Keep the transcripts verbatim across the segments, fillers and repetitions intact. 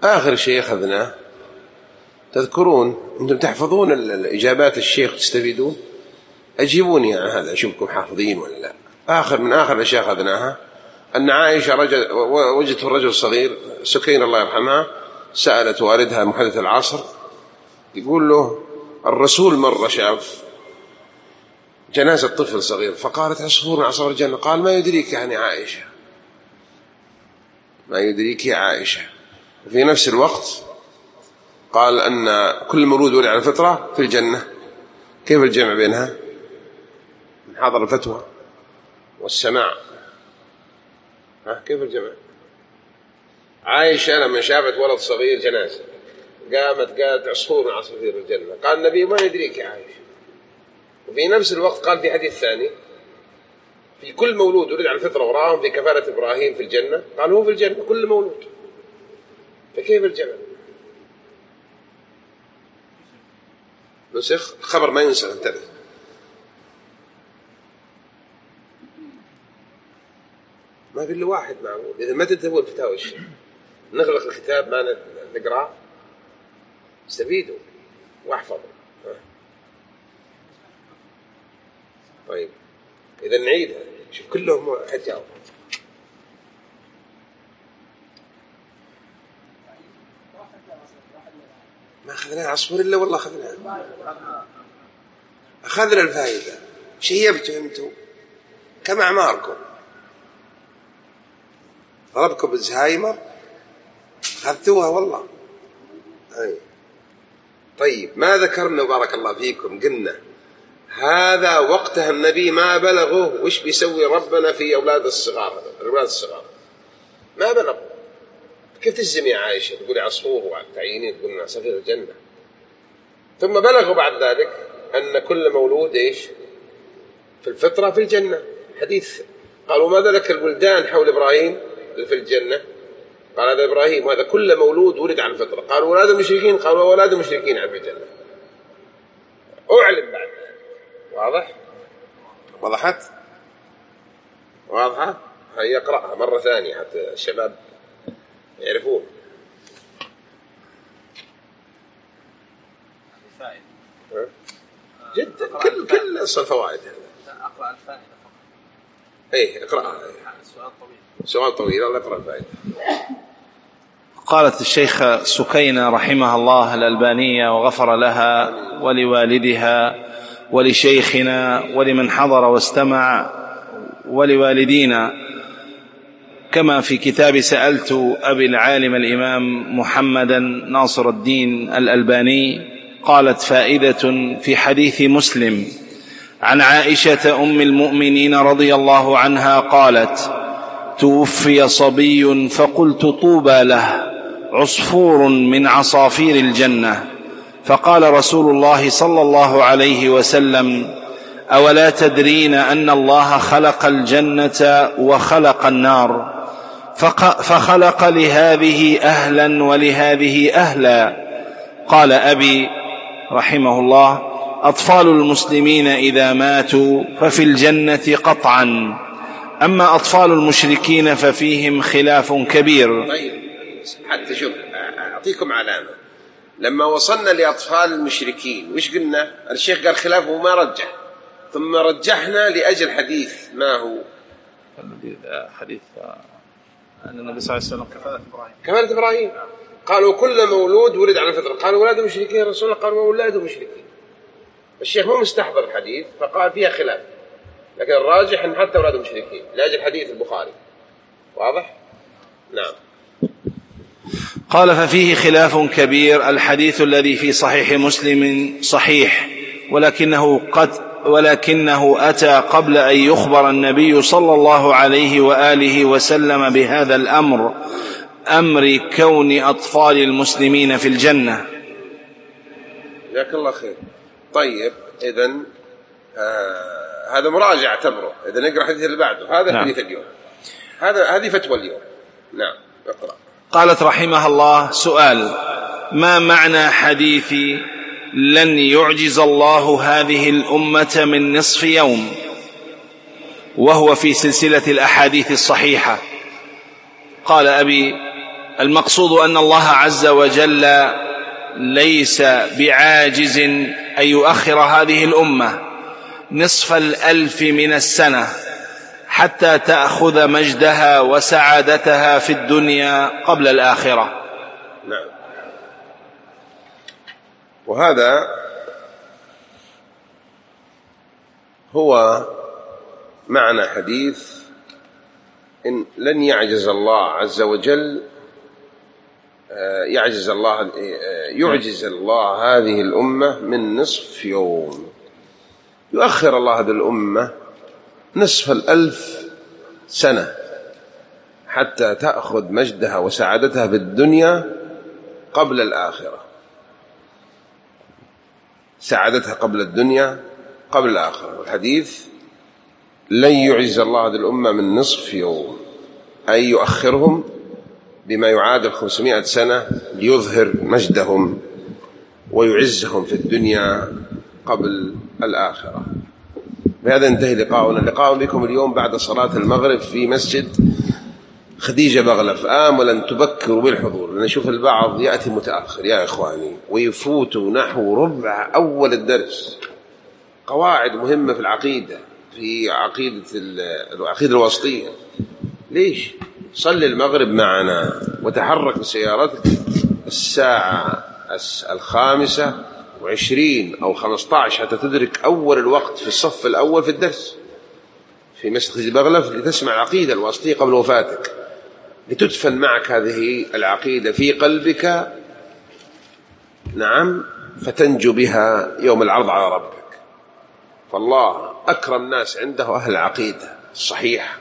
آخر شيء أخذناه تذكرون أنتم تحفظون الإجابات الشيخ تستفيدون، أجيبوني عن هذا أشوفكم حافظين ولا لا. آخر من آخر الأشياء أخذناها أن عائشة رجل وجدت الرجل الصغير سكين الله يرحمها سألت والدها محدث العصر يقول له الرسول مرة شاف جنازة طفل صغير فقالت عصفور من عصافير الجنة. قال ما يدريك يعني عائشة، ما يدريك يا عائشة. وفي نفس الوقت قال أن كل مولود ولد على الفطرة في الجنة. كيف الجمع بينها؟ من حضر الفتوى والسماع، ها كيف الجمع؟ عائشة لما شافت ولد صغير جنازة قامت قالت عصفور من عصافير الجنة. قال النبي ما يدريك يا عائشة. وفي نفس الوقت قال في حديث ثاني في كل مولود ولد على الفطرة وراهم في كفالة إبراهيم في الجنة. قال هو في الجنة كل مولود، فكيف الجمع؟ نسخ الخبر ما ينسخ. انتبه ما في إلا واحد معمول. إذا ما تنتبهوا الفتاوى الشيخ نغلق الكتاب ما نقرأ استفيدوا واحفظوا. طيب إذا نعيدها شوف كلهم حجاوب. ما أخذنا عصفور إلا والله أخذنا أخذنا الفائدة. شيبتوا أنتم كم أعماركم؟ ضربكم بالزهايمر أخذتوها والله. أي. طيب ما ذكرنا بارك الله فيكم قلنا هذا وقتها النبي ما بلغه وش بيسوي ربنا في أولاد الصغار. الأولاد الصغار ما بلغوا. كيف تجزم يا عائشة تقولي عصفور وعلى تعيينين تقولنا عصافير الجنة؟ ثم بلغوا بعد ذلك أن كل مولود إيش في الفطرة في الجنة. حديث قالوا ماذا لك البلدان حول إبراهيم اللي في الجنة؟ قال هذا إبراهيم وهذا كل مولود ولد على الفطرة. قالوا أولاد المشركين؟ قالوا أولاد المشركين على الجنة. أعلم بعد. واضح؟ وضحت؟ واضحة؟ هيا اقرأها مرة ثانية حتى الشباب يعرفون. فائدة جدا كل كل أصل فوائد هذا. أقرأ الفائدة فقط. إيه اقرأها. سؤال طويل. سؤال طويل الله اقرأ الفائدة. قالت الشيخة سكينة رحمها الله الألبانية وغفر لها ولوالدها ولشيخنا ولمن حضر واستمع ولوالدينا كما في كتاب سألت أبي العالم الإمام محمدا ناصر الدين الألباني. قالت فائدة في حديث مسلم عن عائشة أم المؤمنين رضي الله عنها قالت توفي صبي فقلت طوبى له عصفور من عصافير الجنة. فقال رسول الله صلى الله عليه وسلم أولا تدرين أن الله خلق الجنة وخلق النار فخلق لهذه أهلا ولهذه أهلا. قال أبي رحمه الله أطفال المسلمين إذا ماتوا ففي الجنة قطعا، أما أطفال المشركين ففيهم خلاف كبير. طيب حتى شوف أعطيكم علامة. لما وصلنا لأطفال المشركين وش قلنا؟ الشيخ قال خلافه وما رجح، ثم رجحنا لأجل حديث ما هو حديث أن النبي صلى الله عليه وسلم كفالة إبراهيم كفالة إبراهيم. قالوا كل مولود ولد على الفطرة. قالوا أولاد المشركين رسول الله. قالوا أولاد المشركين. الشيخ ما مستحضر الحديث فقال فيها خلاف، لكن الراجح أن حتى أولاد المشركين لأجل حديث البخاري. واضح؟ نعم. قال ففيه خلاف كبير. الحديث الذي في صحيح مسلم صحيح ولكنه قد ولكنه أتى قبل أن يخبر النبي صلى الله عليه وآله وسلم بهذا الأمر، أمر كون أطفال المسلمين في الجنة. جزاك الله خير. طيب إذن آه هذا مراجع اعتبره. إذا نقرأ الحديث اللي بعده هذا. نعم. حديث اليوم هذا هذه فتوى اليوم. نعم اقرأ. قالت رحمها الله سؤال ما معنى حديث لن يعجز الله هذه الأمة من نصف يوم وهو في سلسلة الأحاديث الصحيحة؟ قال أبي المقصود أن الله عز وجل ليس بعاجز أن يؤخر هذه الأمة نصف الألف من السنة حتى تأخذ مجدها وسعادتها في الدنيا قبل الآخرة. نعم. وهذا هو معنى حديث إن لن يعجز الله عز وجل يعجز الله يعجز الله هذه الأمة من نصف يوم. يؤخر الله هذه الأمة نصف الألف سنة حتى تأخذ مجدها وسعادتها في الدنيا قبل الآخرة. سعادتها قبل الدنيا قبل الآخرة. والحديث لن يعجز الله هذه الأمة من نصف يوم، أي يؤخرهم بما يعادل خمسمائة سنة ليظهر مجدهم ويعزهم في الدنيا قبل الآخرة. بهذا انتهي لقاؤنا. لقاء بكم اليوم بعد صلاة المغرب في مسجد خديجة بغلف. آمل أن تبكروا بالحضور، لأن نشوف البعض يأتي متأخر يا إخواني ويفوت نحو ربع أول الدرس. قواعد مهمة في العقيدة، في عقيدة العقيدة الوسطية. ليش؟ صل المغرب معنا وتحرك بسيارتك الساعة الخامسة وعشرين أو خمسة عشر حتى تدرك أول الوقت في الصف الأول في الدرس في مسجد بغلف، لتسمع العقيدة الوسطية قبل وفاتك، لتدفن معك هذه العقيدة في قلبك. نعم. فتنجو بها يوم العرض على ربك. فالله أكرم الناس عنده أهل العقيدة الصحيحة.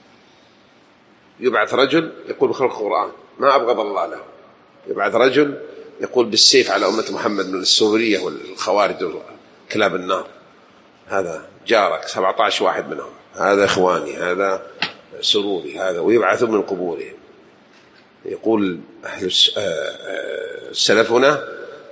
يبعث رجل يقول بخلق القرآن ما أبغض الله له، يبعث رجل يقول بالسيف على أمة محمد من السورية والخوارج كلاب النار، هذا جارك سبعة عشر واحد منهم، هذا إخواني، هذا سروري، هذا، ويبعثون من قبورهم. يقول أهل سلفنا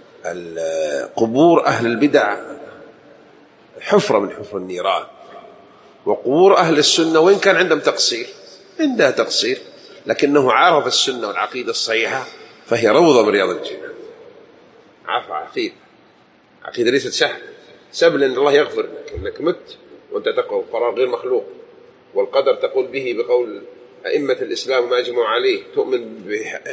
قبور أهل البدع حفرة من حفر النيران، وقبور أهل السنة وإن كان عندهم تقصير، عندها تقصير، لكنه عرف السنة والعقيدة الصحيحة فهي روضة من رياض الجنة. عفا عقيدة عقيدة ليست سهل سبل أن الله يغفر لك إنك مت وأنت تقول قرار غير مخلوق، والقدر تقول به بقول أئمة الإسلام ما أجمعوا عليه، تؤمن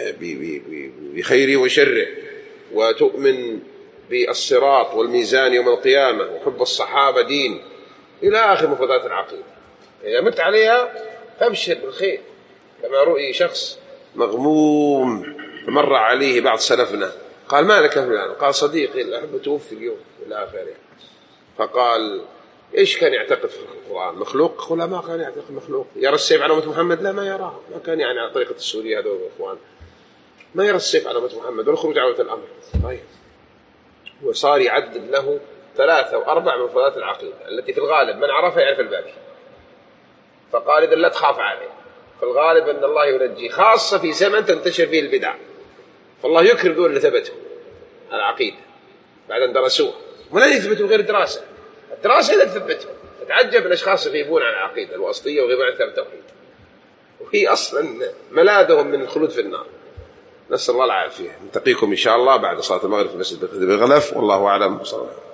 بخيره وشره، وتؤمن بالصراط والميزان يوم القيامة، وحب الصحابة دين، إلى آخر مفردات العقيدة. إذا مت عليها فابشر بالخير. كما رؤي شخص مغموم مر عليه بعض سلفنا قال ما لك فلان؟ قال صديقي الأحب توفي اليوم إلى آخره. فقال إيش كان يعتقد في القرآن؟ مخلوق؟ قال ما كان يعتقد مخلوق. يرى السيف على أمة محمد؟ لا، ما يراه، ما كان يعني على طريقة السورية هذول الإخوان، ما يرى السيف على أمة محمد ولا خروج عودة الأمر. طيب، وصار يعدد له ثلاثة وأربع من مفردات العقيدة التي في الغالب من عرفها يعرف الباقي. فقال إذا لا تخاف عليه، في الغالب أن الله ينجي، خاصة في زمن تنتشر فيه البدع، فالله يكرم دول اللي ثبتوا العقيدة بعد أن درسوها، ولا يثبتوا غير دراسة. الدراسة إذا تثبتوا تتعجب الأشخاص يغيبون عن العقيدة الوسطية ويغيبون عن كتاب التوحيد، وهي أصلا ملاذهم من الخلود في النار. نسأل الله العافية. نلتقيكم إن شاء الله بعد صلاة المغرب في مسجد بغلف، والله أعلم.